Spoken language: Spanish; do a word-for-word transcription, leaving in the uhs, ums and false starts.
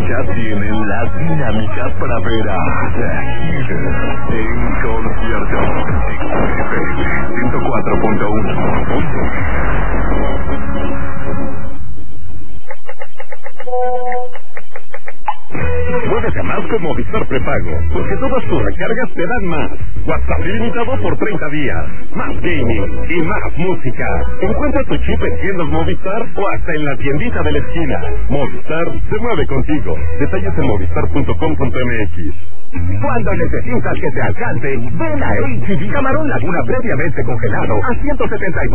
ya tienen la dinámica para ver a The Hit en concierto. ciento cuatro punto uno. Muévete más con Movistar Prepago, porque todas tus recargas te dan más. WhatsApp ilimitado por treinta días, más gaming y más música. Encuentra tu chip en tiendas Movistar o hasta en la tiendita de la esquina. Movistar se mueve contigo. Detalles en movistar punto com punto m x. Cuando necesitas que te alcance, ven a H E B Camarón Laguna previamente congelado a ciento setenta y